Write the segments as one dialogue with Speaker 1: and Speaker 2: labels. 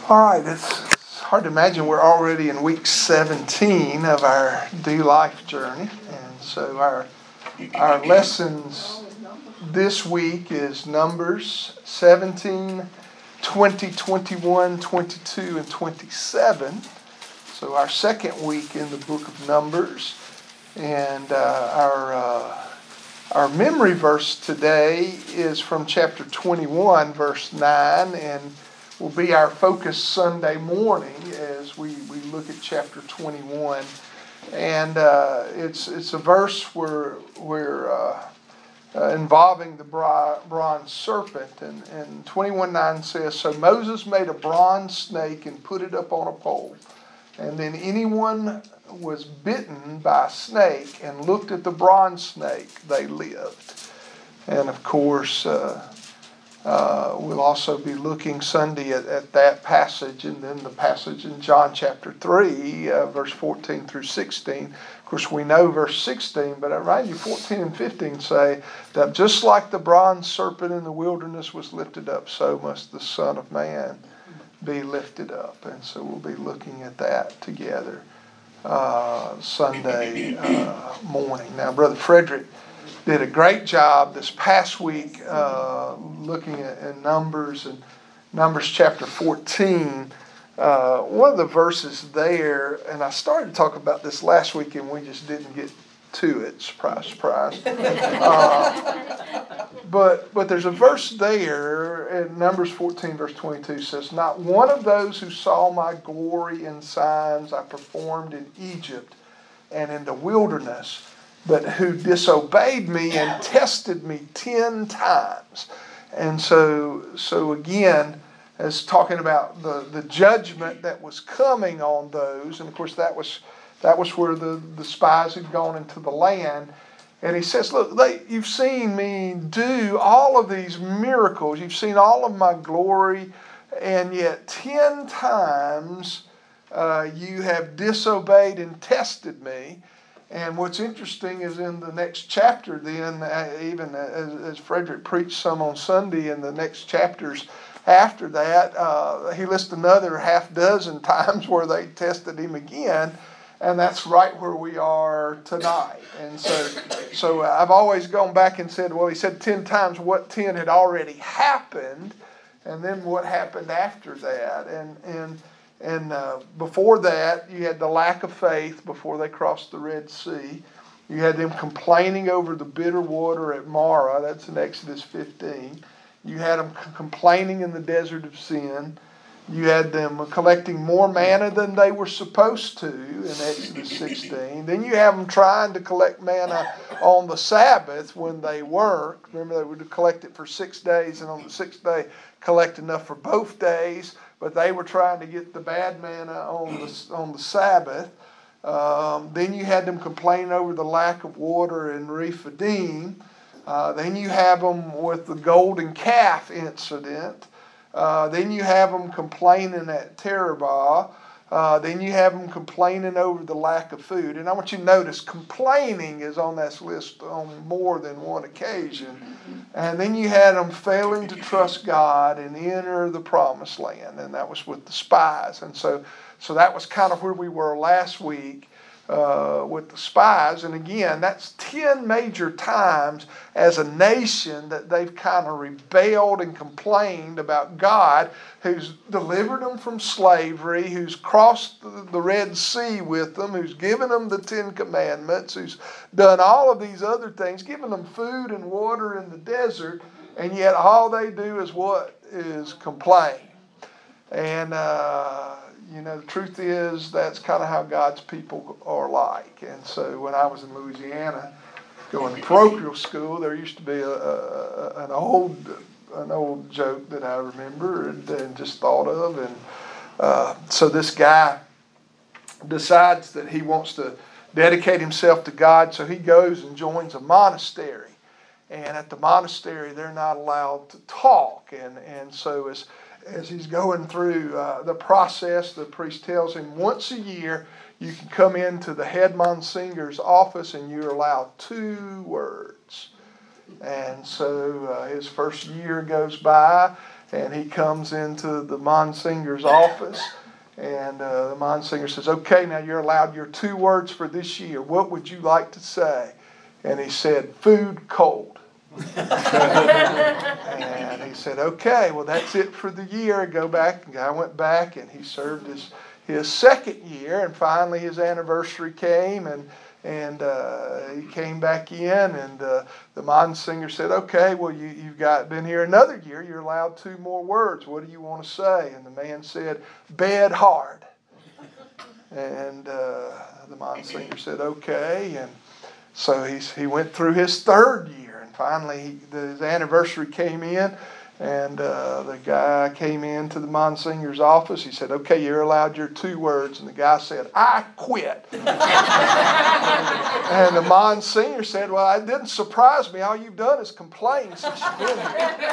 Speaker 1: All right, it's hard to imagine we're already in week 17 of our Do Life journey. And so our lessons this week is Numbers 17, 20, 21, 22, and 27. So our second week in the book of Numbers. And our memory verse today is from chapter 21, verse 9, and will be our focus Sunday morning as we look at chapter 21. And it's a verse where we're involving the bronze serpent. And 21:9 says, "So Moses made a bronze snake and put it up on a pole. And then anyone was bitten by a snake and looked at the bronze snake, they lived." And of course, we'll also be looking Sunday at that passage, and then the passage in John chapter 3, verse 14 through 16. Of course, we know verse 16, but I remind you, 14 and 15 say that just like the bronze serpent in the wilderness was lifted up, so must the Son of Man be lifted up. And so we'll be looking at that together Sunday morning. Now, Brother Frederick did a great job this past week looking at Numbers, and Numbers chapter 14. One of the verses there, and I started to talk about this last week and we just didn't get to it. Surprise, surprise. But there's a verse there in Numbers 14 verse 22 says, "Not one of those who saw my glory and signs I performed in Egypt and in the wilderness, but who disobeyed me and tested me 10 times. And so again, as talking about the judgment that was coming on those, and of course that was where the spies had gone into the land. And he says, look, you've seen me do all of these miracles. You've seen all of my glory, and yet 10 times you have disobeyed and tested me. And what's interesting is in the next chapter then, even as Frederick preached some on Sunday, in the next chapters after that, he lists another half dozen times where they tested him again. And that's right where we are tonight. And so I've always gone back and said, well, he said 10 times what 10 had already happened, and then what happened after that. And before that, you had the lack of faith before they crossed the Red Sea. You had them complaining over the bitter water at Marah. That's in Exodus 15. You had them complaining in the desert of sin. You had them collecting more manna than they were supposed to in Exodus 16. Then you have them trying to collect manna on the Sabbath when they weren't. Remember, they would collect it for 6 days, and on the 6th day collect enough for both days. But they were trying to get the bad manna on the Sabbath. Then you had them complaining over the lack of water in Rephidim. Then you have them with the golden calf incident. Then you have them complaining at Terabah. Then you have them complaining over the lack of food. And I want you to notice, complaining is on this list on more than one occasion. And then you had them failing to trust God and enter the promised land. And that was with the spies. And so that was kind of where we were last week with the spies. And again, that's 10 major times as a nation that they've kind of rebelled and complained about God, who's delivered them from slavery, who's crossed the Red Sea with them, who's given them the 10 Commandments, who's done all of these other things, given them food and water in the desert, and yet all they do is what? Is complain. And the truth is that's kind of how God's people are like. And so when I was in Louisiana going to parochial school, there used to be an old joke that I remember and just thought of. And so this guy decides that he wants to dedicate himself to God, so he goes and joins a monastery. And at the monastery, they're not allowed to talk. And so as he's going through the process, the priest tells him once a year you can come into the head monsinger's office and you're allowed 2 words. And so his first year goes by, and he comes into the Monsinger's office. And the Monsinger says, okay, now you're allowed your 2 words for this year. What would you like to say? And he said, food cold. And he said, okay, well, that's it for the year. Go back. And the guy went back, and he served his 2nd year. And finally his anniversary came, and he came back in, and the Monsinger said, okay, well, you've been here another year. You're allowed 2 more words. What do you want to say? And the man said, bed hard. And the Monsinger said, okay. And so he went through his 3rd year, and finally his anniversary came in, and the guy came into the Monsinger's office. He said, okay, you're allowed your 2 words. And the guy said, I quit. And the Monsinger said, well, it didn't surprise me. All you've done is complain since you've been here.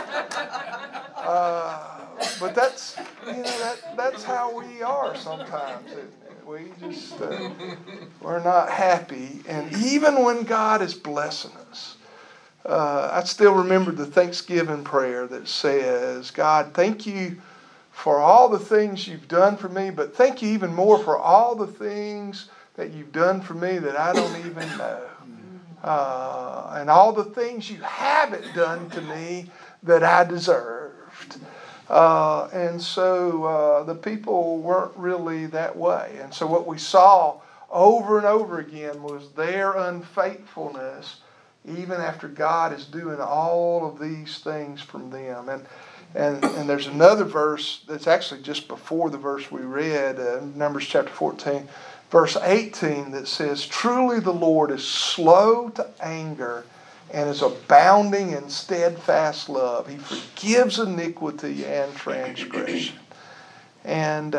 Speaker 1: But that's how we are sometimes, isn't it? We just, we're not happy. And even when God is blessing us, I still remember the Thanksgiving prayer that says, God, thank you for all the things you've done for me, but thank you even more for all the things that you've done for me that I don't even know. And all the things you haven't done to me that I deserved. And so the people weren't really that way. And so what we saw over and over again was their unfaithfulness, even after God is doing all of these things from them. And there's another verse that's actually just before the verse we read, Numbers chapter 14, verse 18, that says, truly the Lord is slow to anger and is abounding in steadfast love. He forgives iniquity and transgression. And,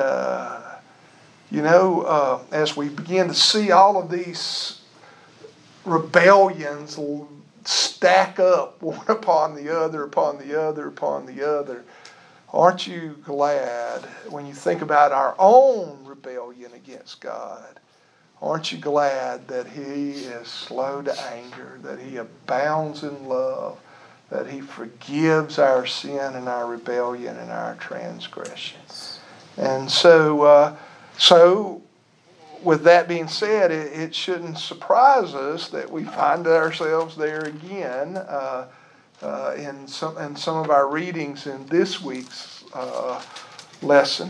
Speaker 1: as we begin to see all of these rebellions stack up one upon the other, upon the other, upon the other, aren't you glad when you think about our own rebellion against God? Aren't you glad that He is slow to anger, that He abounds in love, that He forgives our sin and our rebellion and our transgressions? And so with that being said, it shouldn't surprise us that we find ourselves there again in some of our readings in this week's lesson.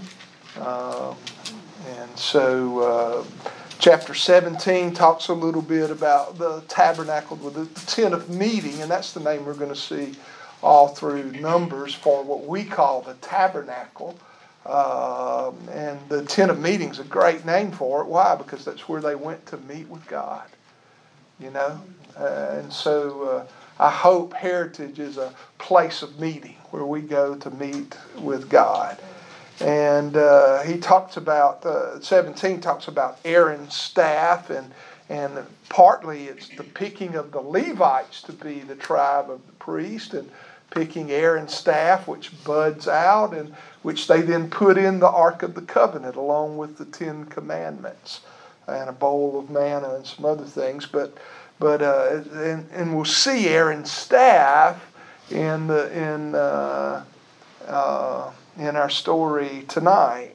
Speaker 1: And so chapter 17 talks a little bit about the tabernacle with the tent of meeting, and that's the name we're going to see all through Numbers for what we call the tabernacle. And the tent of meeting is a great name for it. Why? Because that's where they went to meet with God. And so I hope Heritage is a place of meeting where we go to meet with God. And he talks about, 17 talks about Aaron's staff, and partly it's the picking of the Levites to be the tribe of the priest, and picking Aaron's staff, which buds out, and which they then put in the Ark of the Covenant along with the 10 Commandments and a bowl of manna and some other things. But we'll see Aaron's staff in our story tonight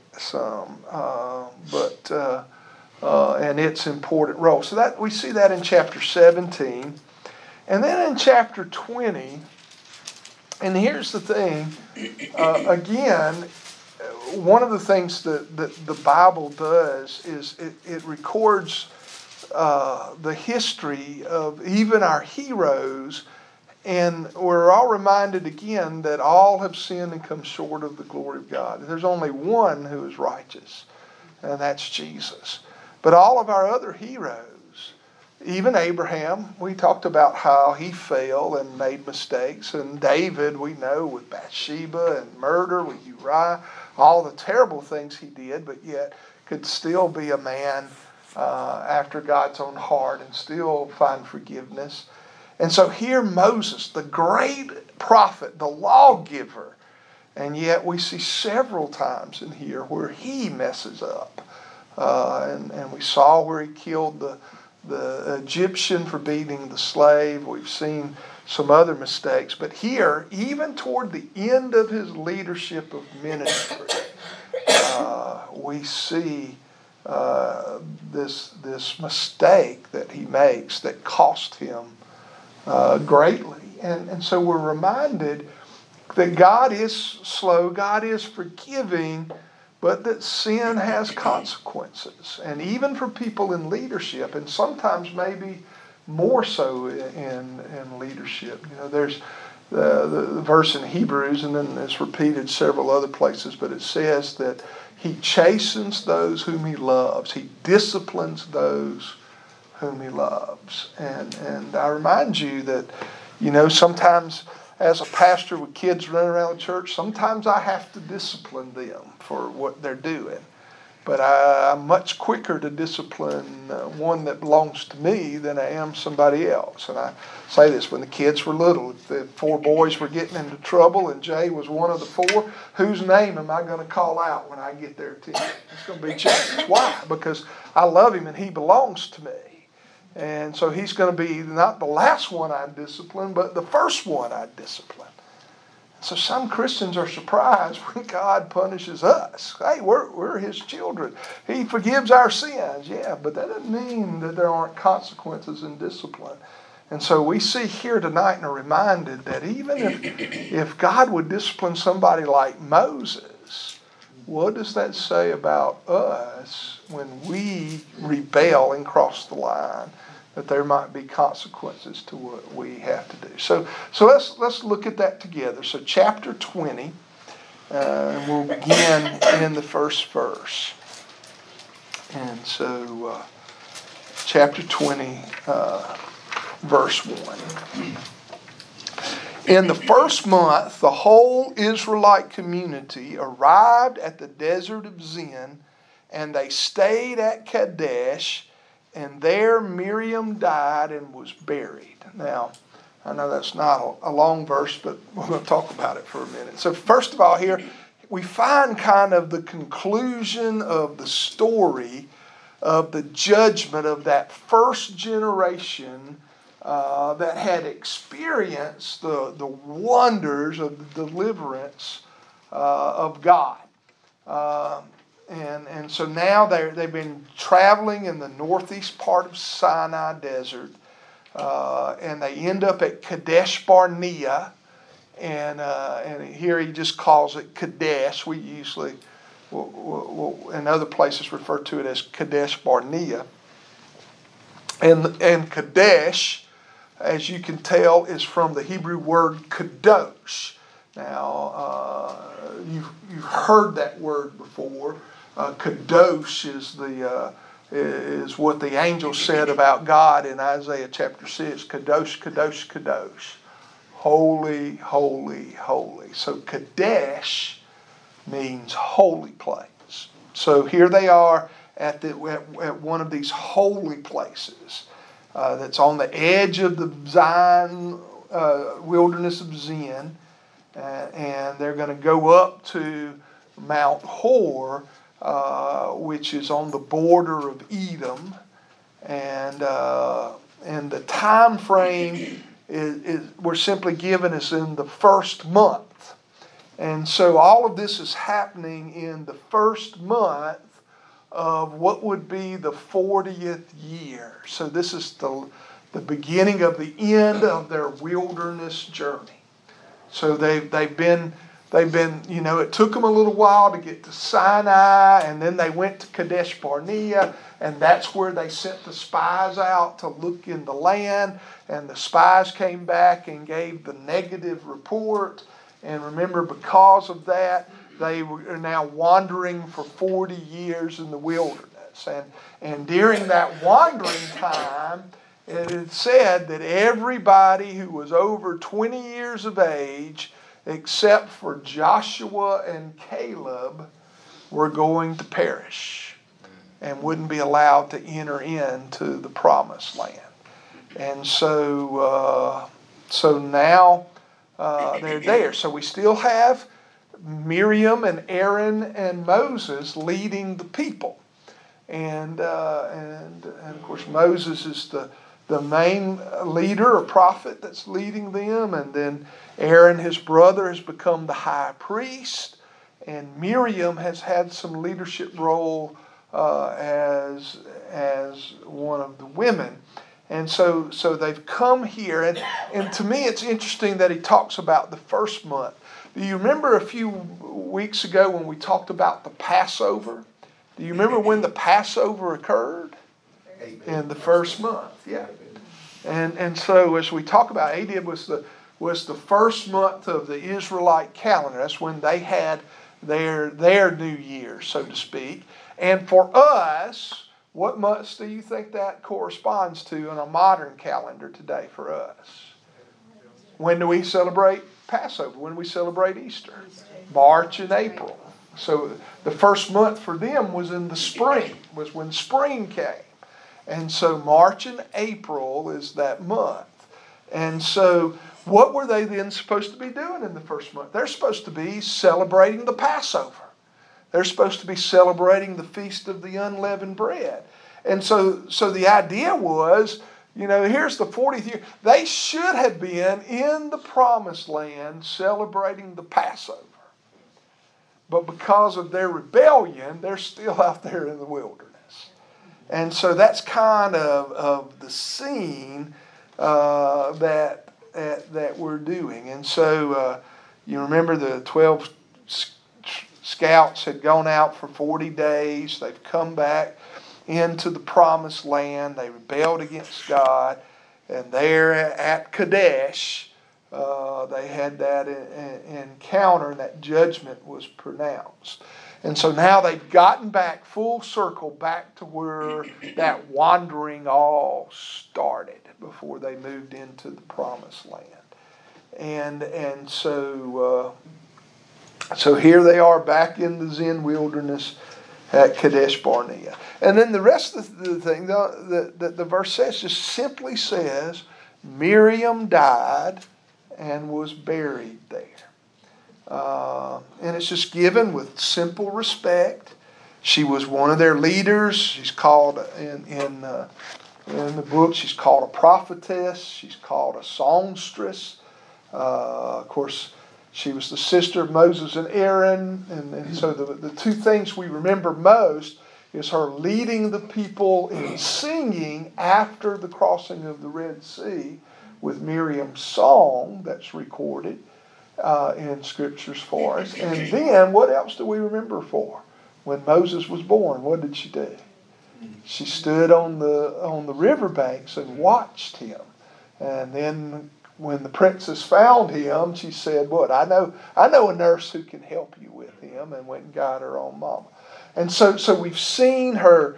Speaker 1: and its important role. So that we see that in chapter 17, and then in chapter 20. And here's the thing, again, one of the things that the Bible does is it records the history of even our heroes, and we're all reminded again that all have sinned and come short of the glory of God. There's only one who is righteous, and that's Jesus. But all of our other heroes, even Abraham, we talked about how he failed and made mistakes. And David, we know, with Bathsheba and murder with Uriah, all the terrible things he did, but yet could still be a man after God's own heart and still find forgiveness. And so here Moses, the great prophet, the lawgiver, and yet we see several times in here where he messes up. And we saw where he killed the Egyptian for beating the slave. We've seen some other mistakes. But here, even toward the end of his leadership of ministry, we see this mistake that he makes that cost him greatly. And so we're reminded that God is slow, God is forgiving, but that sin has consequences. And even for people in leadership, and sometimes maybe more so in leadership. There's the verse in Hebrews, and then it's repeated several other places, but it says that he chastens those whom he loves. He disciplines those whom he loves. And I remind you that, sometimes as a pastor with kids running around the church, sometimes I have to discipline them for what they're doing. But I'm much quicker to discipline one that belongs to me than I am somebody else. And I say this, when the kids were little, if the 4 boys were getting into trouble and Jay was one of the 4, whose name am I going to call out when I get their attention? It's going to be Jay. Why? Because I love him and he belongs to me. And so he's going to be not the last one I discipline, but the first one I discipline. So some Christians are surprised when God punishes us. Hey, we're his children. He forgives our sins. Yeah, but that doesn't mean that there aren't consequences in discipline. And so we see here tonight and are reminded that even if God would discipline somebody like Moses, what does that say about us when we rebel and cross the line? That there might be consequences to what we have to do. So let's look at that together. So chapter 20, and we'll begin in the first verse. And so chapter 20, verse 1. In the first month, the whole Israelite community arrived at the desert of Zin, and they stayed at Kadesh. And there Miriam died and was buried. Now, I know that's not a long verse, but we're going to talk about it for a minute. So first of all here, we find kind of the conclusion of the story of the judgment of that first generation that had experienced the wonders of the deliverance of God. And so now they've been traveling in the northeast part of Sinai Desert, and they end up at Kadesh Barnea, and here he just calls it Kadesh. We usually, in other places, refer to it as Kadesh Barnea. And Kadesh, as you can tell, is from the Hebrew word kadosh. Now, you've heard that word before. Kadosh is what the angel said about God in Isaiah chapter 6. Kadosh, kadosh, kadosh. Holy, holy, holy. So Kadesh means holy place. So here they are at one of these holy places that's on the edge of the Zion wilderness of Zin. And they're going to go up to Mount Hor, which is on the border of Edom, and the time frame is we're simply given as in the first month, and so all of this is happening in the first month of what would be the 40th year. So this is the beginning of the end of their wilderness journey. So they've been, it took them a little while to get to Sinai, and then they went to Kadesh Barnea, and that's where they sent the spies out to look in the land, and the spies came back and gave the negative report. And remember, because of that, they are now wandering for 40 years in the wilderness. And during that wandering time, it is said that everybody who was over 20 years of age, except for Joshua and Caleb, were going to perish and wouldn't be allowed to enter into the promised land. And so now they're there. So we still have Miriam and Aaron and Moses leading the people. And of course Moses is the main leader or prophet that's leading them. And then Aaron, his brother, has become the high priest. And Miriam has had some leadership role as one of the women. And so they've come here. And to me it's interesting that he talks about the first month. Do you remember a few weeks ago when we talked about the Passover? Do you remember when the Passover occurred? In the first month, yeah. And so as we talk about, Adib was the first month of the Israelite calendar. That's when they had their New Year, so to speak. And for us, what months do you think that corresponds to in a modern calendar today for us? When do we celebrate Passover? When do we celebrate Easter? March and April. So the first month for them was in the spring, was when spring came. And so March and April is that month. And so what were they then supposed to be doing in the first month? They're supposed to be celebrating the Passover. They're supposed to be celebrating the Feast of the Unleavened Bread. And so the idea was, here's the 40th year. They should have been in the Promised Land celebrating the Passover. But because of their rebellion, they're still out there in the wilderness. And so that's kind of the scene that we're doing. And so you remember the 12 scouts had gone out for 40 days. They've come back into the Promised Land. They rebelled against God. And there at Kadesh, they had that encounter, and that judgment was pronounced. And so now they've gotten back full circle back to where that wandering all started before they moved into the Promised Land. And so here they are back in the Zin wilderness at Kadesh Barnea. And then the rest of the thing, the verse says, just simply says, Miriam died and was buried there. And it's just given with simple respect. She was one of their leaders. She's called in the book, she's called a prophetess. She's called a songstress. Of course, she was the sister of Moses and Aaron. And so the two things we remember most is her leading the people in singing after the crossing of the Red Sea with Miriam's song that's recorded in Scriptures for us. And then, what else do we remember for? When Moses was born, what did she do? She stood on the riverbanks and watched him. And then when the princess found him, she said, "What? I know a nurse who can help you with him," and went and got her own mama. And so we've seen her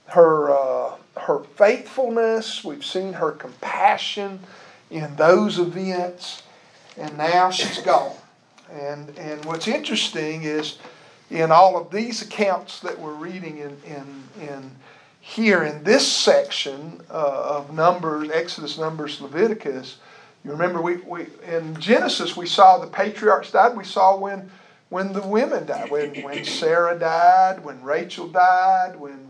Speaker 1: faithfulness. We've seen her compassion in those events. And now she's gone. And what's interesting is in all of these accounts that we're reading in here in this section of Numbers, Exodus, Numbers, Leviticus, you remember we in Genesis we saw the patriarchs died. We saw when the women died, when Sarah died, when Rachel died, when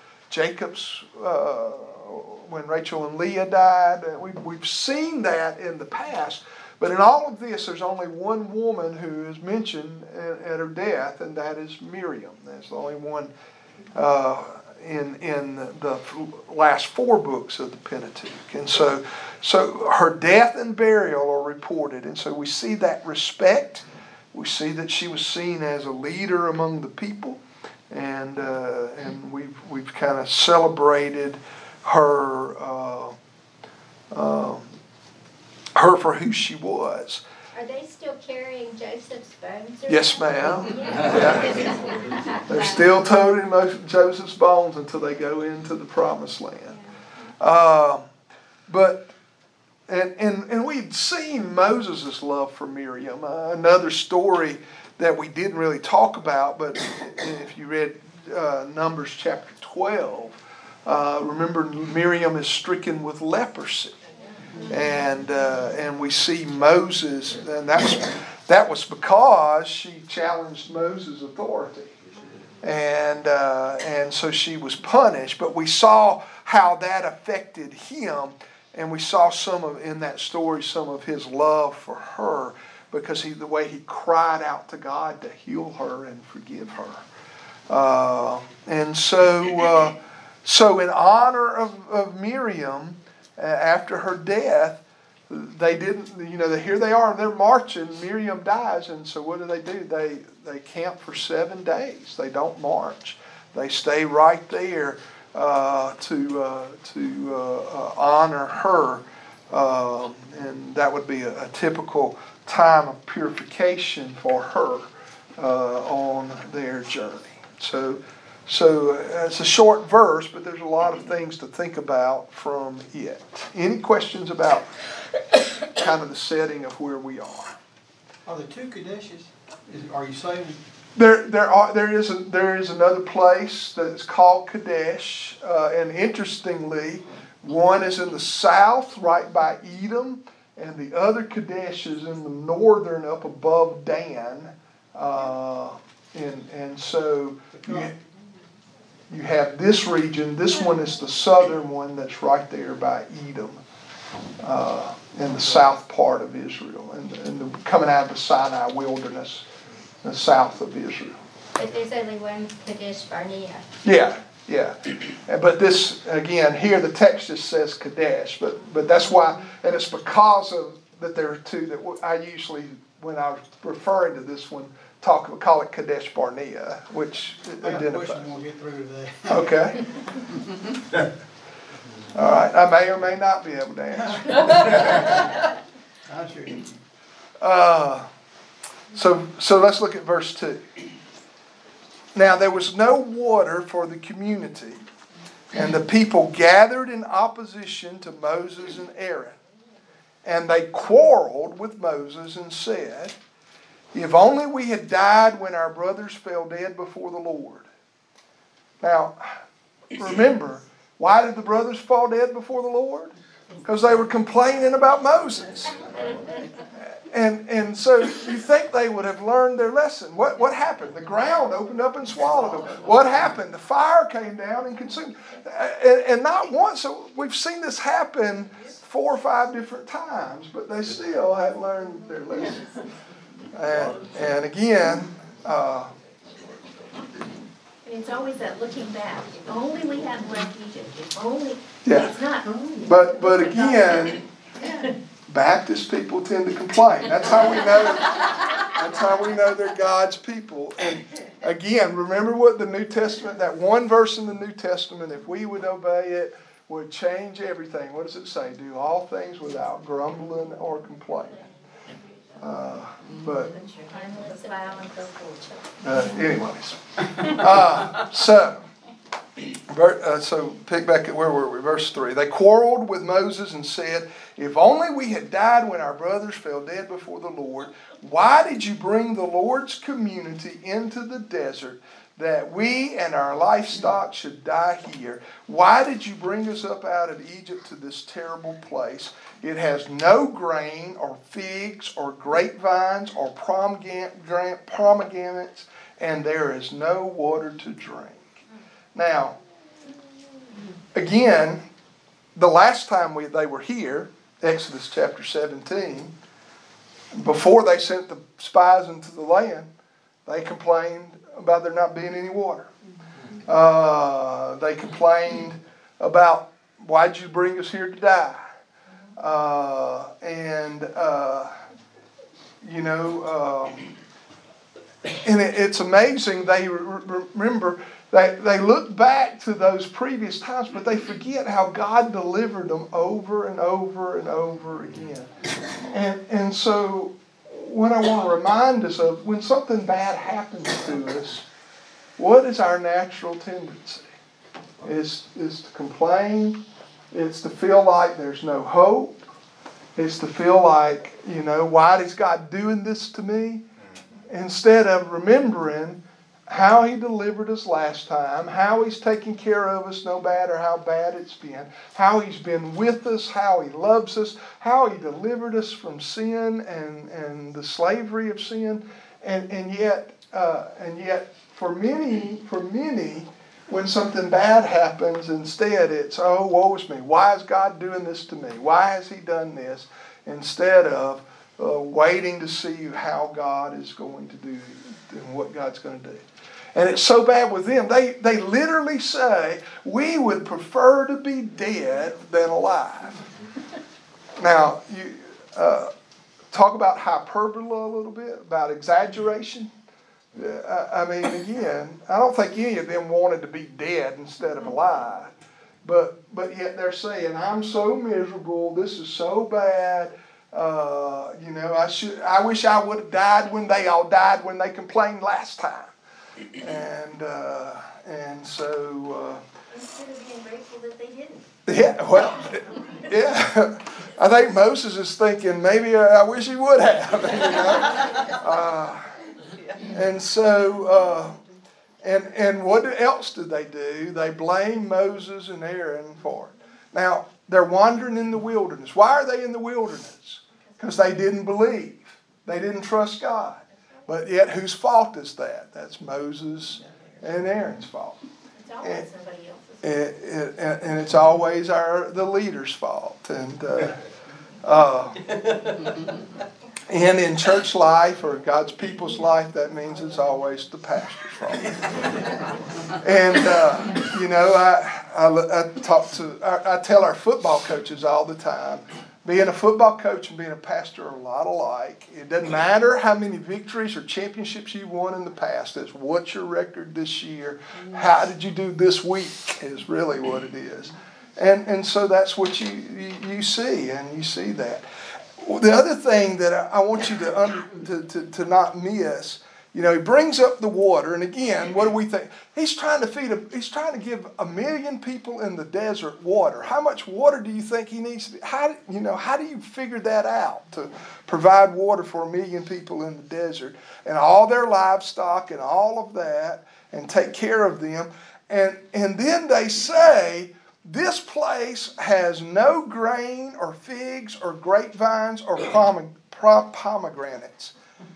Speaker 1: when Rachel and Leah died. We've seen that in the past. But in all of this, there's only one woman who is mentioned at her death, and that is Miriam. That's the only one in the last 4 books of the Pentateuch. And so her death and burial are reported. And so we see that respect. We see that she was seen as a leader among the people. And we've kind of celebrated her for who she was.
Speaker 2: Are they still carrying Joseph's bones?
Speaker 1: Yes, ma'am. Yeah. They're still toting Joseph's bones until they go into the Promised Land. But we'd seen Moses' love for Miriam. Another story that we didn't really talk about, but if you read Numbers chapter 12, remember Miriam is stricken with leprosy. And we see Moses, and that was because she challenged Moses' authority. And so she was punished. But we saw how that affected him, and we saw in that story some of his love for her, because the way he cried out to God to heal her and forgive her. And so in honor of Miriam, after her death, they didn't, here they are, they're marching, Miriam dies, and so what do? They camp for 7 days. They don't march. They stay right there to honor her, and that would be a typical time of purification for her on their journey. So it's a short verse, but there's a lot of things to think about from it. Any questions about kind of the setting of where we are?
Speaker 3: Are there 2 Kadeshes? Are you saying?
Speaker 1: There is another place that's called Kadesh, and interestingly, one is in the south, right by Edom, and the other Kadesh is in the northern, up above Dan, and so you have this region. This one is the southern one that's right there by Edom, in the south part of Israel, and coming out of the Sinai wilderness, the south of Israel.
Speaker 2: But there's only one Kadesh Barnea.
Speaker 1: Yeah. But this, again, here the text just says Kadesh, but that's why, and it's because of that there are 2 that I usually, when I was referring to this one, call it Kadesh Barnea, which identifies.
Speaker 3: I got a question we'll get through today.
Speaker 1: Okay. All right. I may or may not be able to answer.
Speaker 3: I'm sure.
Speaker 1: So let's look at verse 2. Now there was no water for the community, and the people gathered in opposition to Moses and Aaron. And they quarreled with Moses and said, "If only we had died when our brothers fell dead before the Lord." Now, remember, why did the brothers fall dead before the Lord? Because they were complaining about Moses. And so you think they would have learned their lesson. What happened? The ground opened up and swallowed them. What happened? The fire came down and consumed. And not once. So we've seen this happen 4 or 5 different times, but they still hadn't learned their lesson. And again,
Speaker 2: it's always that looking back. If only we had left Egypt. If only.
Speaker 1: Yeah.
Speaker 2: It's not only.
Speaker 1: But again, Baptist people tend to complain. That's how we know. That's how we know they're God's people. And again, remember what the New Testament, that one verse in the New Testament, if we would obey it, would change everything. What does it say? Do all things without grumbling or complaining. Anyways. So pick back at where were we? Verse 3. They quarreled with Moses and said, "If only we had died when our brothers fell dead before the Lord. Why did you bring the Lord's community into the desert, that we and our livestock should die here? Why did you bring us up out of Egypt to this terrible place? It has no grain or figs or grapevines or pomegranates, and there is no water to drink." Now, again, the last time they were here, Exodus chapter 17, before they sent the spies into the land, they complained about there not being any water. They complained about, "Why'd you bring us here to die?" And it's amazing. They remember, they look back to those previous times, but they forget how God delivered them over and over and over again. And so what I want to remind us of, when something bad happens to us, what is our natural tendency? Is to complain. It's to feel like there's no hope. It's to feel like, why is God doing this to me? Instead of remembering how He delivered us last time, how He's taken care of us no matter how bad it's been, how He's been with us, how He loves us, how He delivered us from sin and the slavery of sin. And yet and yet for many, when something bad happens, instead it's, oh, woe is me. Why is God doing this to me? Why has He done this? Instead of waiting to see how God is going to do and what God's going to do. And it's so bad with them. They literally say, we would prefer to be dead than alive. Now, you talk about hyperbole a little bit, about exaggeration. I mean, again, I don't think any of them wanted to be dead instead of alive. But yet they're saying, I'm so miserable, this is so bad. I wish I would have died when they all died when they complained last time. And so
Speaker 2: instead of being grateful that they didn't.
Speaker 1: Yeah, well, yeah. I think Moses is thinking, maybe I wish he would have. And so, and what else did they do? They blame Moses and Aaron for it. Now, they're wandering in the wilderness. Why are they in the wilderness? Because they didn't believe. They didn't trust God. But yet, whose fault is that? That's Moses and Aaron's fault.
Speaker 2: It's always somebody else's.
Speaker 1: And it's always the leader's fault. And in church life or God's people's life, that means it's always the pastor's fault. And I tell our football coaches all the time, being a football coach and being a pastor are a lot alike. It doesn't matter how many victories or championships you won in the past. It's what's your record this year? How did you do this week is really what it is. And so that's what you see, and you see that. The other thing that I want you to not miss, he brings up the water, and again, what do we think? He's trying to give 1 million people in the desert water. How much water do you think he needs? How do you figure that out to provide water for 1 million people in the desert and all their livestock and all of that and take care of them? And then they say, this place has no grain or figs or grapevines or pomegranates.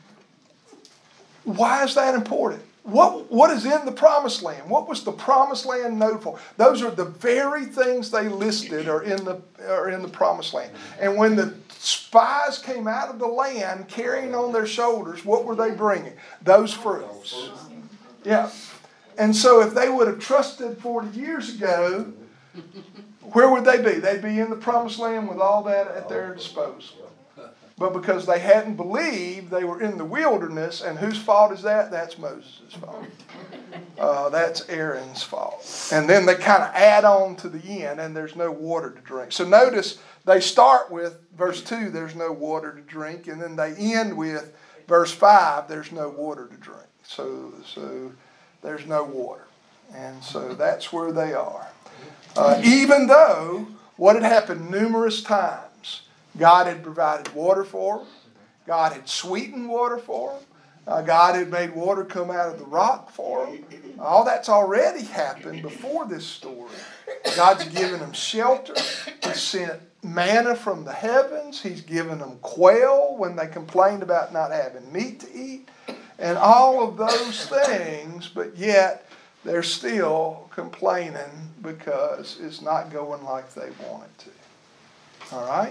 Speaker 1: Why is that important? What is in the promised land? What was the promised land known for? Those are the very things they listed are in the promised land. And when the spies came out of the land carrying on their shoulders, what were they bringing? Those fruits. Yeah. And so if they would have trusted 40 years ago, where would they be? They'd be in the promised land with all that at their disposal. But because they hadn't believed, they were in the wilderness. And whose fault is that? That's Moses' fault. That's Aaron's fault. And then they kind of add on to the end, and there's no water to drink. So notice they start with verse 2, there's no water to drink. And then they end with verse 5, there's no water to drink. So there's no water. And so that's where they are. Even though what had happened numerous times, God had provided water for them. God had sweetened water for them. God had made water come out of the rock for them. All that's already happened before this story. God's given them shelter. He sent manna from the heavens. He's given them quail when they complained about not having meat to eat. And all of those things, but yet they're still complaining because it's not going like they want it to. All right?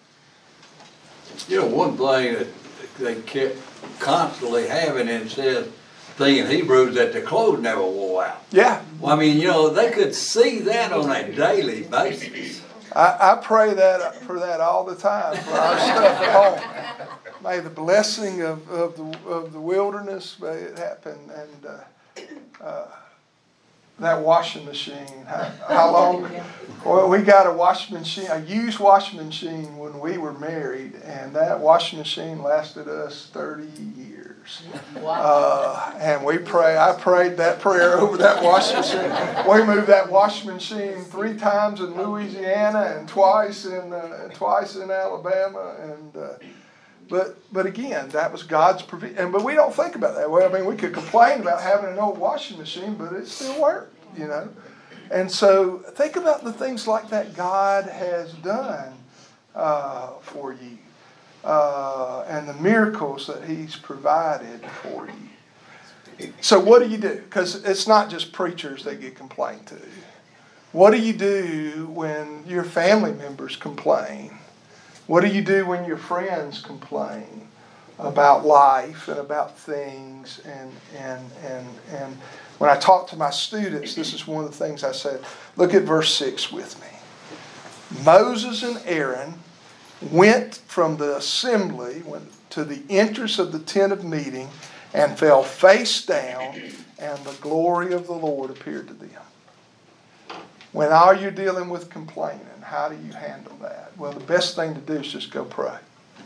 Speaker 4: One thing that they kept constantly having, and says, thing in Hebrews, that the clothes never wore out.
Speaker 1: Yeah.
Speaker 4: Well, I mean, they could see that on a daily basis.
Speaker 1: I pray for that all the time for our stuff at home. May the blessing of the wilderness, may it happen. And that washing machine, how long? Well, we got a used washing machine when we were married, and that washing machine lasted us 30 years. Wow. And I prayed that prayer over that washing machine. We moved that washing machine 3 times in Louisiana and twice in Alabama, and but again, that was God's provision. But we don't think about that. Well, I mean, we could complain about having an old washing machine, but it still worked, And so think about the things like that God has done for you, and the miracles that He's provided for you. So what do you do? Because it's not just preachers that get complained to. What do you do when your family members complain? What do you do when your friends complain about life and about things? And when I talk to my students, this is one of the things I said. Look at verse 6 with me. Moses and Aaron went from the assembly to the entrance of the tent of meeting and fell face down, and the glory of the Lord appeared to them. When all you're dealing with complaining, how do you handle that? Well, the best thing to do is just go pray.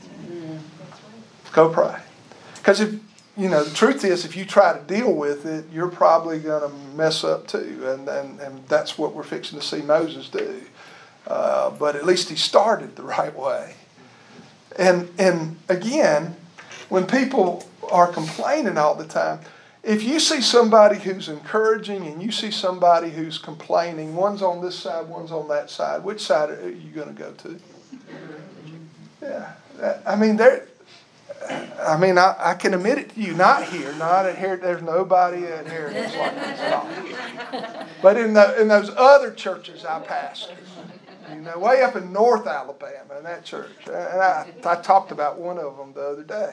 Speaker 1: Go pray. Because if the truth is, if you try to deal with it, you're probably going to mess up too. And that's what we're fixing to see Moses do. But at least he started the right way. And again, when people are complaining all the time, if you see somebody who's encouraging and you see somebody who's complaining, one's on this side, one's on that side, which side are you going to go to? Yeah. I can admit it to you, not here. There's nobody in here that's like this. But in those other churches I pastor, way up in North Alabama in that church. And I talked about one of them the other day.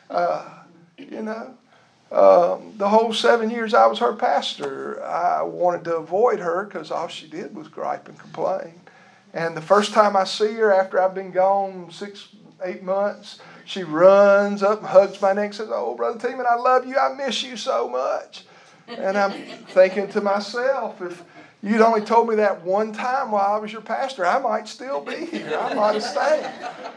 Speaker 1: The whole 7 years I was her pastor, I wanted to avoid her because all she did was gripe and complain. And the first time I see her after I've been gone 6-8 months, she runs up and hugs my neck and says, "Oh, Brother Tiemann, I love you. I miss you so much." And I'm thinking to myself, if you'd only told me that one time while I was your pastor, I might still be here. I might have stayed.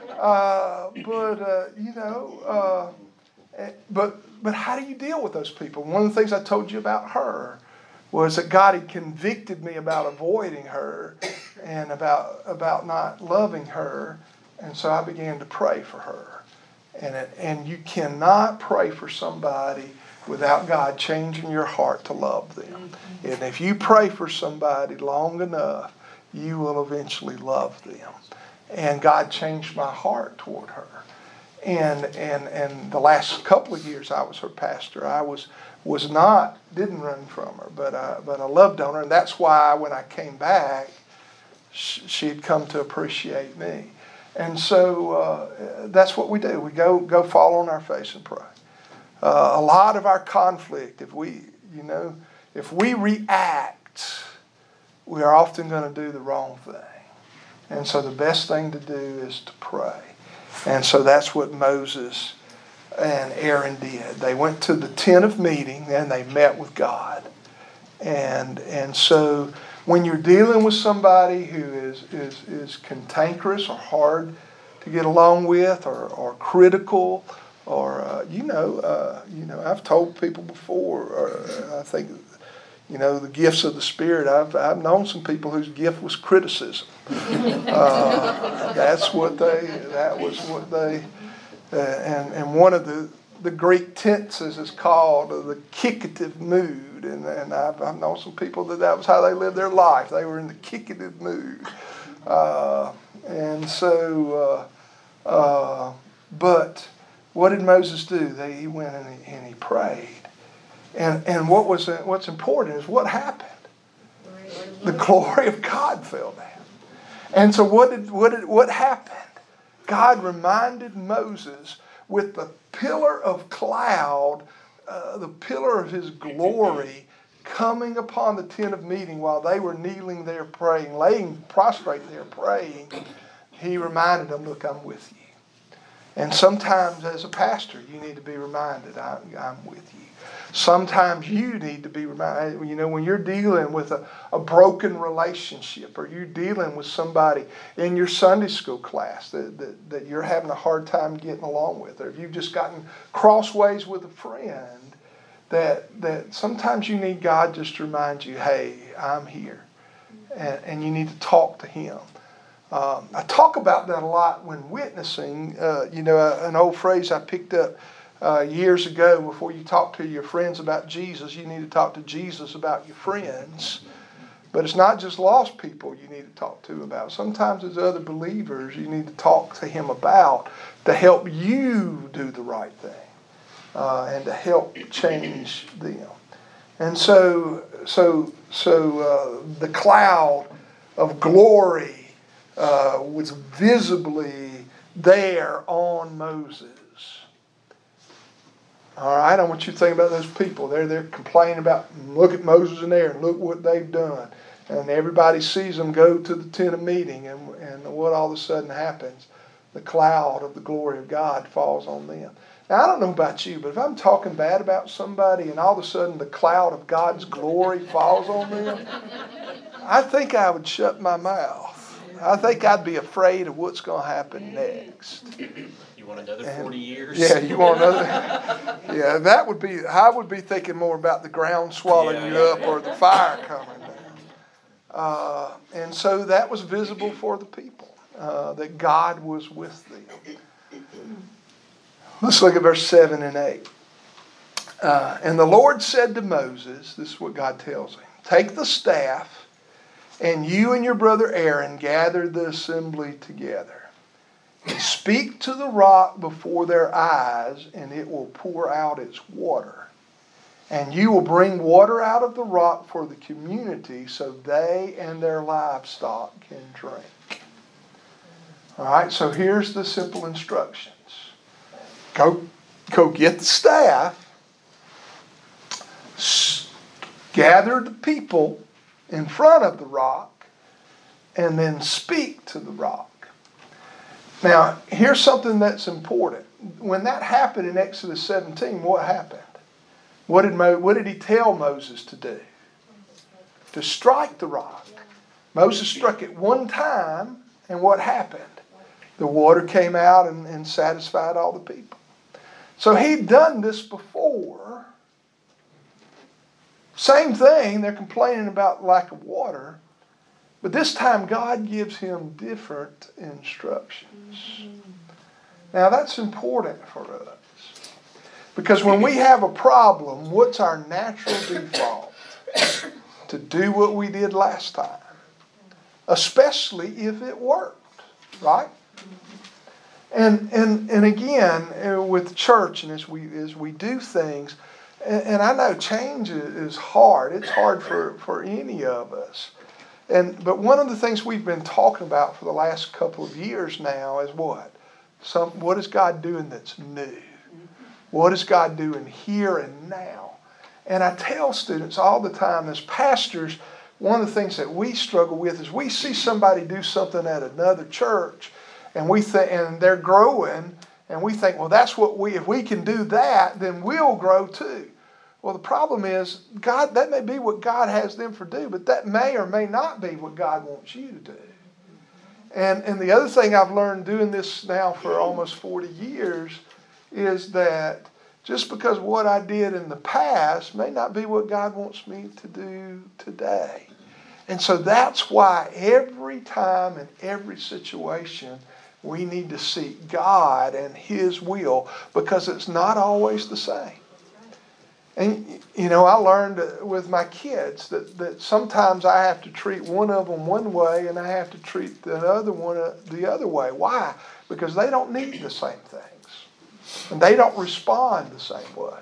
Speaker 1: But how do you deal with those people? One of the things I told you about her was that God had convicted me about avoiding her and about not loving her. And so I began to pray for her. And you cannot pray for somebody without God changing your heart to love them. And if you pray for somebody long enough, you will eventually love them. And God changed my heart toward her. And the last couple of years I was her pastor, I didn't run from her, but I loved on her. And that's why when I came back, she had come to appreciate me. And so that's what we do. We go fall on our face and pray. A lot of our conflict, if we react, we are often going to do the wrong thing. And so the best thing to do is to pray. And so that's what Moses and Aaron did. They went to the tent of meeting and they met with God. And so when you're dealing with somebody who is cantankerous or hard to get along with or critical or I've told people before, I think the gifts of the Spirit, I've known some people whose gift was criticism. That was what they and one of the Greek tenses is called the kickative mood, and I've known some people that was how they lived their life. They were in the kickative mood, but what did Moses do? He went and he prayed, and what's important is what happened. The glory of God fell down. And so what happened? God reminded Moses with the pillar of cloud, the pillar of his glory coming upon the tent of meeting while they were kneeling there praying, laying prostrate there praying. He reminded them, "Look, I'm with you." And sometimes as a pastor, you need to be reminded, I'm with you. Sometimes you need to be reminded, when you're dealing with a broken relationship or you're dealing with somebody in your Sunday school class that you're having a hard time getting along with, or if you've just gotten crossways with a friend, that sometimes you need God just to remind you, hey, I'm here. And you need to talk to Him. I talk about that a lot when witnessing. An old phrase I picked up years ago: before you talk to your friends about Jesus, you need to talk to Jesus about your friends. But it's not just lost people you need to talk to about. Sometimes as other believers, you need to talk to Him about to help you do the right thing. and to help change them. And so the cloud of glory was visibly there on Moses. All right, I want you to think about those people. They're complaining about, look at Moses and Aaron, look what they've done. And everybody sees them go to the tent of meeting, and what all of a sudden happens? The cloud of the glory of God falls on them. Now, I don't know about you, but if I'm talking bad about somebody and all of a sudden the cloud of God's glory falls on them, I think I would shut my mouth. I think I'd be afraid of what's going to happen next.
Speaker 5: You want another 40 years?
Speaker 1: Yeah, you want another? Yeah, that would be, I would be thinking more about the ground swallowing you up or the fire coming down. And so that was visible for the people, that God was with them. Let's look at verse 7 and 8. And the Lord said to Moses, this is what God tells him, take the staff, and you and your brother Aaron gather the assembly together. And speak to the rock before their eyes, and it will pour out its water. And you will bring water out of the rock for the community, so they and their livestock can drink. All right, so here's the simple instructions. Go get the staff, gather the people in front of the rock, and then speak to the rock. Now, here's something that's important. When that happened in Exodus 17, what happened? What did he tell Moses to do? To strike the rock. Moses struck it one time, and what happened? The water came out and satisfied all the people. So he'd done this before. Same thing, they're complaining about lack of water. But this time God gives him different instructions. Now that's important for us. Because when we have a problem, what's our natural default? To do what we did last time. Especially if it worked. Right? And again, with church and as we do things, and I know change is hard. It's hard for any of us. But one of the things we've been talking about for the last couple of years now is what? What is God doing that's new? What is God doing here and now? And I tell students all the time as pastors, one of the things that we struggle with is we see somebody do something at another church and and they're growing and we think, well, that's what if we can do that, then we'll grow too. Well, the problem is, that may be what God has them for do, but that may or may not be what God wants you to do. And the other thing I've learned doing this now for almost 40 years is that just because what I did in the past may not be what God wants me to do today. And so that's why every time in every situation we need to seek God and His will, because it's not always the same. And, I learned with my kids that sometimes I have to treat one of them one way and I have to treat the other one the other way. Why? Because they don't need the same things. And they don't respond the same way.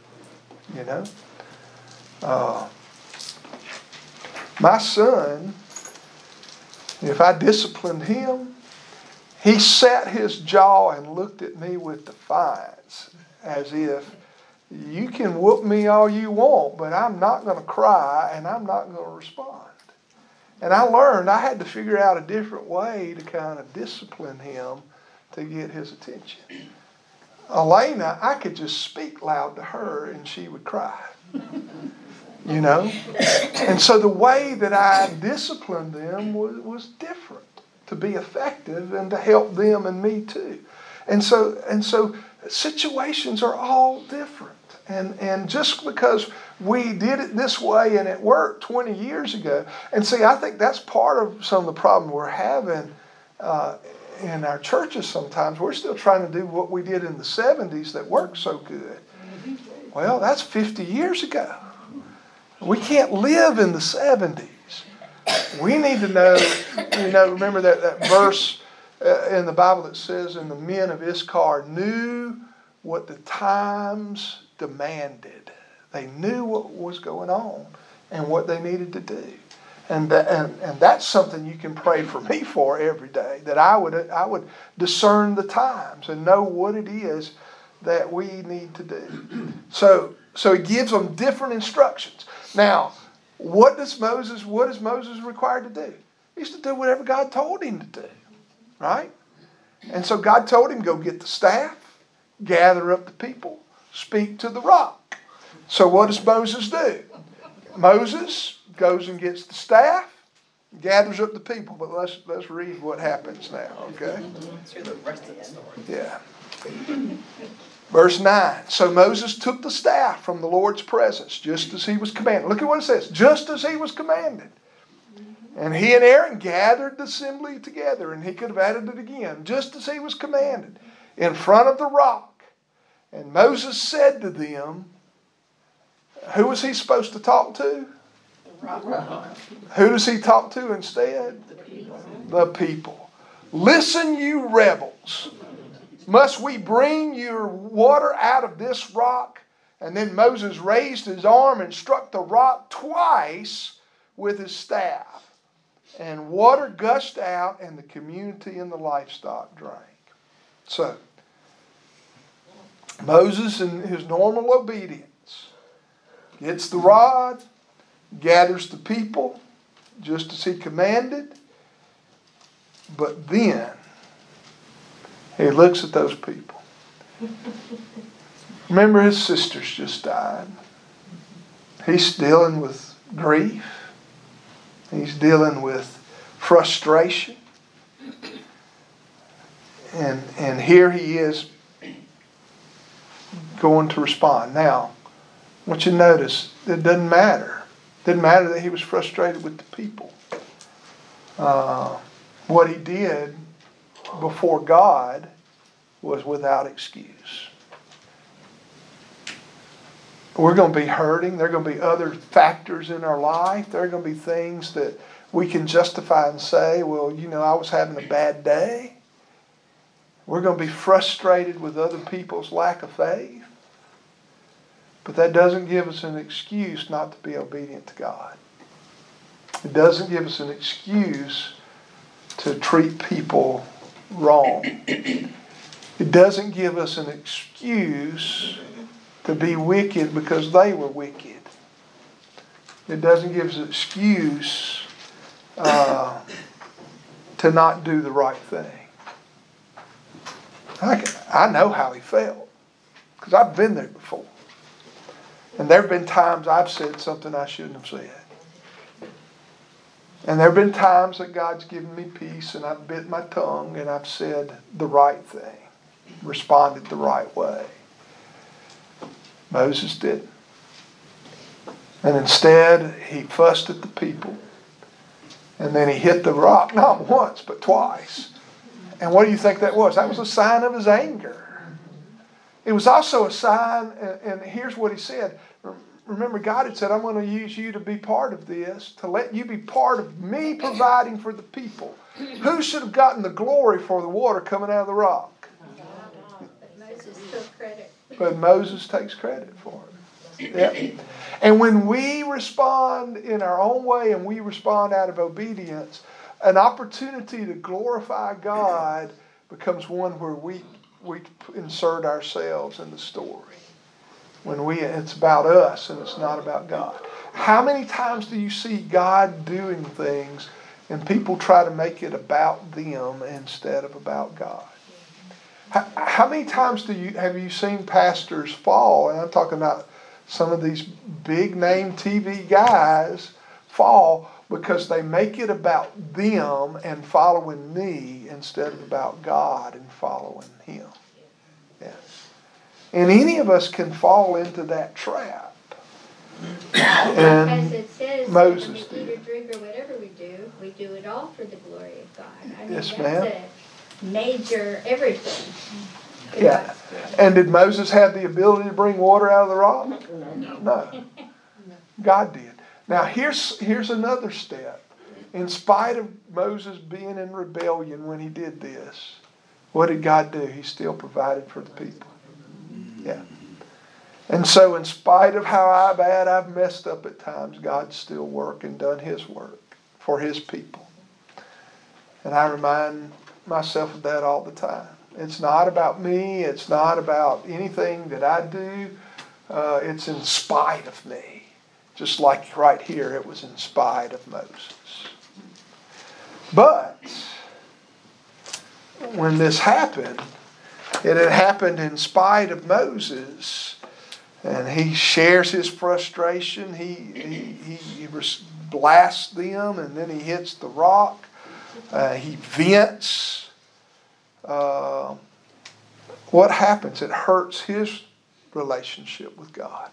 Speaker 1: My son, if I disciplined him, he set his jaw and looked at me with defiance as if, you can whoop me all you want, but I'm not going to cry and I'm not going to respond. And I learned I had to figure out a different way to kind of discipline him to get his attention. Elena, I could just speak loud to her and she would cry. And so the way that I disciplined them was different to be effective and to help them and me too. And so situations are all different. And just because we did it this way and it worked 20 years ago. And see, I think that's part of some of the problem we're having in our churches sometimes. We're still trying to do what we did in the 70s that worked so good. Well, that's 50 years ago. We can't live in the 70s. We need to know, remember that verse in the Bible that says, and the men of Issachar knew what the times demanded. They knew what was going on and what they needed to do. And that's something you can pray for me for every day, that I would discern the times and know what it is that we need to do. So he gives them different instructions. Now, what is Moses required to do? He's to do whatever God told him to do, right? And so God told him, go get the staff, gather up the people, speak to the rock. So what does Moses do? Moses goes and gets the staff, gathers up the people. But let's read what happens now, okay?
Speaker 5: Let's hear the rest of the story.
Speaker 1: Yeah. Verse 9. So Moses took the staff from the Lord's presence, just as he was commanded. Look at what it says. Just as he was commanded. And he and Aaron gathered the assembly together, and he could have added it again, just as he was commanded, in front of the rock. And Moses said to them, who was he supposed to talk to? Who does he talk to instead? The people. Listen, you rebels. Must we bring your water out of this rock? And then Moses raised his arm and struck the rock twice with his staff. And water gushed out, and the community and the livestock drank. So, Moses, in his normal obedience, gets the rod, gathers the people, just as he commanded. But then, he looks at those people. Remember, his sisters just died. He's dealing with grief. He's dealing with frustration. And here he is going to respond. Now, I want you to notice, it doesn't matter. It didn't matter that he was frustrated with the people. What he did before God was without excuse. We're going to be hurting. There are going to be other factors in our life. There are going to be things that we can justify and say, well, I was having a bad day. We're going to be frustrated with other people's lack of faith. But that doesn't give us an excuse not to be obedient to God. It doesn't give us an excuse to treat people wrong. It doesn't give us an excuse to be wicked because they were wicked. It doesn't give us an excuse to not do the right thing. I know how he felt because I've been there before. And there have been times I've said something I shouldn't have said. And there have been times that God's given me peace and I've bit my tongue and I've said the right thing, responded the right way. Moses didn't. And instead, he fussed at the people. And then he hit the rock, not once, but twice. And what do you think that was? That was a sign of his anger. It was also a sign, and here's what he said. Remember, God had said, I'm going to use you to be part of this, to let you be part of me providing for the people. Who should have gotten the glory for the water coming out of the rock?
Speaker 2: Moses took credit.
Speaker 1: But Moses takes credit for it. Yeah. And when we respond in our own way and we respond out of obedience, an opportunity to glorify God becomes one where we insert ourselves in the story. When it's about us and it's not about God. How many times do you see God doing things and people try to make it about them instead of about God? How many times have you seen pastors fall? And I'm talking about some of these big name TV guys fall because they make it about them and following me instead of about God and following Him. Yeah. And any of us can fall into that trap. And
Speaker 6: as it says,
Speaker 1: Moses
Speaker 6: when we
Speaker 1: did.
Speaker 6: eat or drink or whatever we do it all for the glory of God. I mean,
Speaker 1: Yes,
Speaker 6: that's
Speaker 1: ma'am.
Speaker 6: a major everything.
Speaker 1: Yeah. And did Moses have the ability to bring water out of the rock? No. God did. Now here's another step. In spite of Moses being in rebellion when he did this, what did God do? He still provided for the people. Yeah. And so in spite of how bad I've messed up at times, God's still working, done His work for His people. And I remind myself of that all the time. It's not about me. It's not about anything that I do. It's in spite of me. Just like right here, it was in spite of Moses. But when this happened, it had happened in spite of Moses. And he shares his frustration. He blasts them, and then he hits the rock. He vents. What happens? It hurts his relationship with God.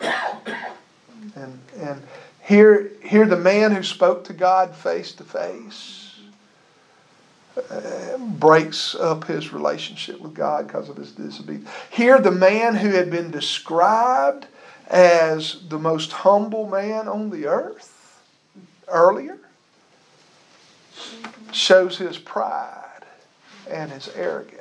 Speaker 1: And here the man who spoke to God face to face breaks up his relationship with God because of his disobedience. Here the man who had been described as the most humble man on the earth earlier shows his pride and his arrogance.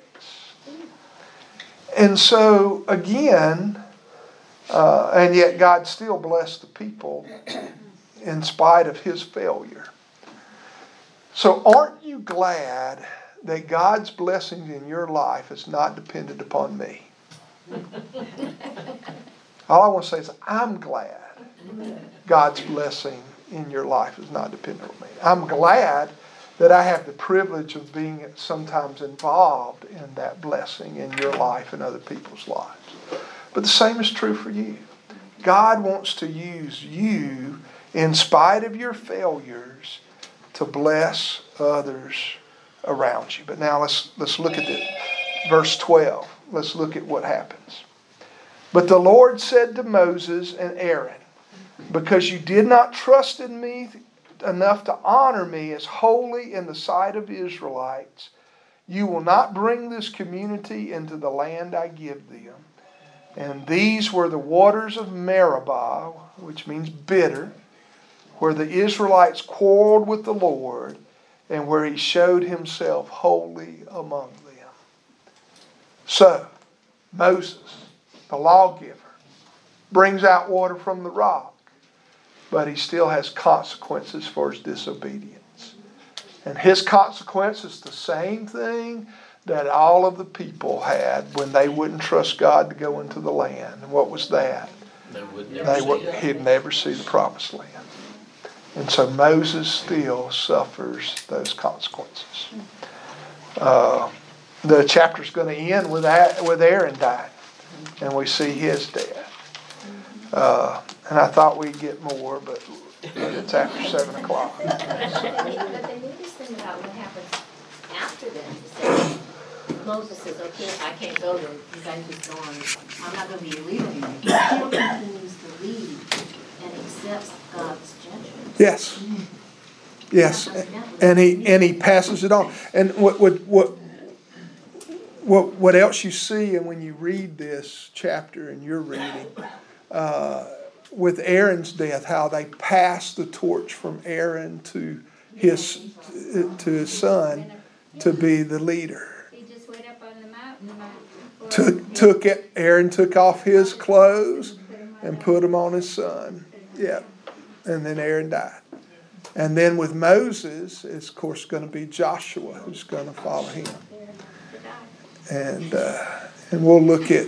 Speaker 1: And so again, and yet God still blessed the people in spite of his failure. So aren't you glad that God's blessings in your life is not dependent upon me? All I want to say is I'm glad God's blessing in your life is not dependent on me. I'm glad that I have the privilege of being sometimes involved in that blessing in your life and other people's lives. But the same is true for you. God wants to use you in spite of your failures to bless others around you. But now let's look at it. Verse 12. Let's look at what happens. But the Lord said to Moses and Aaron, because you did not trust in me enough to honor me as holy in the sight of Israelites, you will not bring this community into the land I give them. And these were the waters of Meribah, which means bitter, where the Israelites quarreled with the Lord, and where he showed himself holy among them. So, Moses, the lawgiver, brings out water from the rock, but he still has consequences for his disobedience. And his consequence is the same thing that all of the people had when they wouldn't trust God to go into the land. And what was that? He'd never see the promised land. And so Moses still suffers those consequences. The chapter's going to end with Aaron dying. And we see his death. And I thought we'd get more, but it's after 7 o'clock.
Speaker 2: But the neatest thing about what happens after that is that Moses says, okay, I can't go there. You guys just go on. I'm not going to be your leader anymore. He still continues to lead and accepts God's judgment.
Speaker 1: Yes. Yes. And he passes it on. And what else you see, and when you read this chapter and you're reading, with Aaron's death, how they passed the torch from Aaron to his son to be the leader.
Speaker 6: He just went up on the mountain.
Speaker 1: Aaron took off his clothes and put them on his son. Yeah. And then Aaron died. And then with Moses, it's of course going to be Joshua who's going to follow him. And we'll look at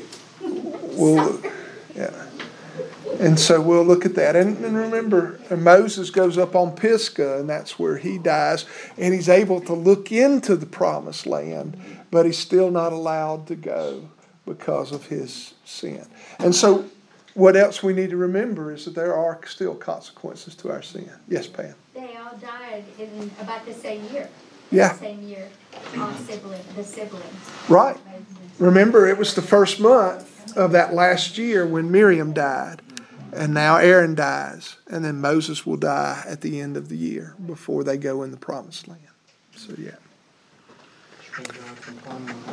Speaker 1: And so we'll look at that. And remember, Moses goes up on Pisgah, and that's where he dies. And he's able to look into the promised land, but he's still not allowed to go because of his sin. And so what else we need to remember is that there are still consequences to our sin. Yes, Pam?
Speaker 6: They all died in about the same year.
Speaker 1: Yeah.
Speaker 6: The same year, the siblings.
Speaker 1: Right. Remember, it was the first month of that last year when Miriam died. And now Aaron dies. And then Moses will die at the end of the year before they go in the promised land. So, yeah.